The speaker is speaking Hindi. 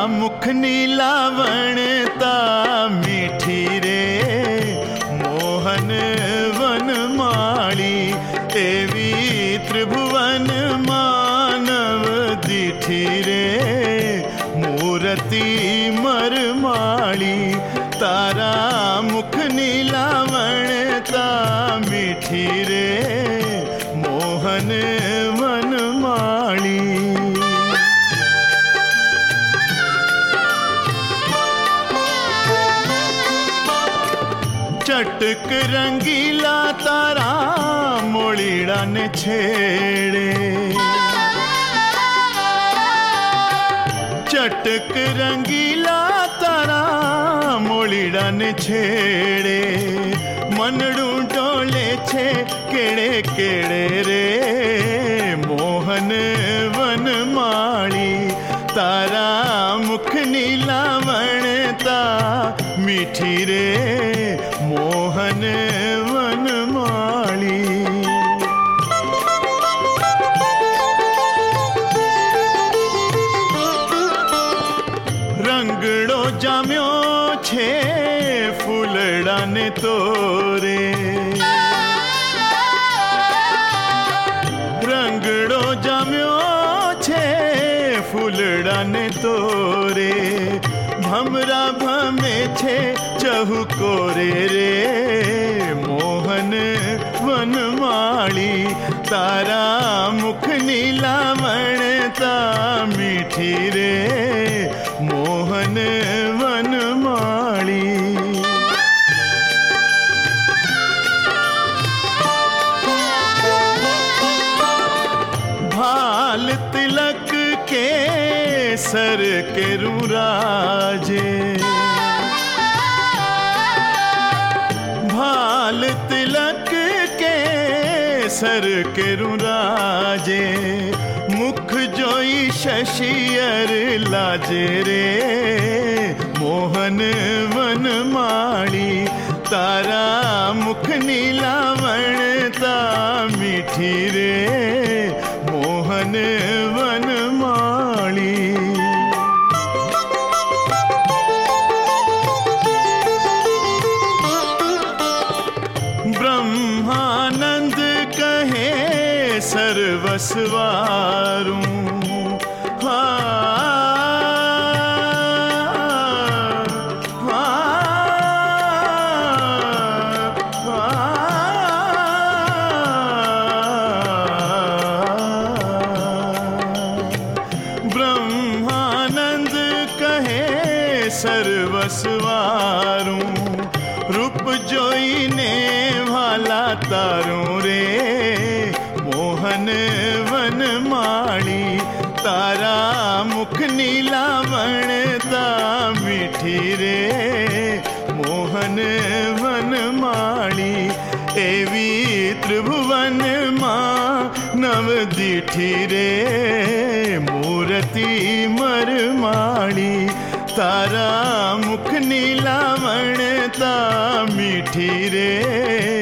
मुख नीलावणता मीठी रे मोहन वनमाली एवी त्रिभुवन मानव दीठी रे मूर्ति मरमाली तारा मुख नीलावणता मीठी रे मोहन वनमाली। चटक रंगीला तारा मोड़ीड़ा ने छेड़े चटक रंगीला तारा मोड़ीड़ा ने छेड़े मनडू डोले छे केड़े केड़े रे मोहन वनमाली तारा मुख नीलावणता मीठी रे मोहन वनमाली। रंगड़ो जाम्यो छे फूलड़ा ने तोरे रंगड़ो जाम्यो छे फूलड़ा ने तोरे भमरा भमे छे चहुकोरे रे मोहन वनमाली तारा मुख नीलावणता मीठी रे मोहन वनमाली। भाल तिलक के सर के रूराजे भाल तिलक के सर के रूराजे मुख जोई शशियर लाजे रे मोहन वनमाली तारा मुख नीलावणता मीठी रे मोहन वनमाली। ब्रह्मानंद कहे सर्वस्वारू ब्रह्मानंद कहे सर्वस्वारू रूप जोई ने भाला तारू रे मोहन वनमाली तारा मुख नीलावणता मीठी रे मोहन वनमाली एवी त्रिभुवन मानव दीठी रे मूर्ति मरमाली तारा मुख नीलावणता मीठी रे